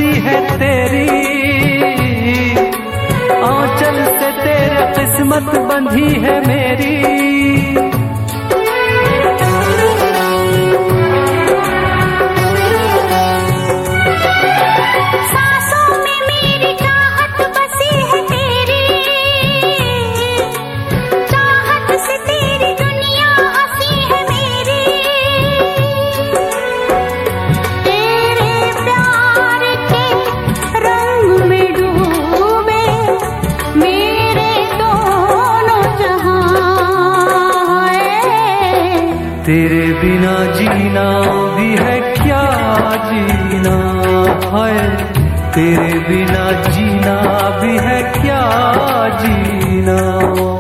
बंधी है तेरी, आंचल से तेरे किस्मत बंधी है मेरी। तेरे बिना जीना भी है क्या जीना है, तेरे बिना जीना भी है क्या जीना।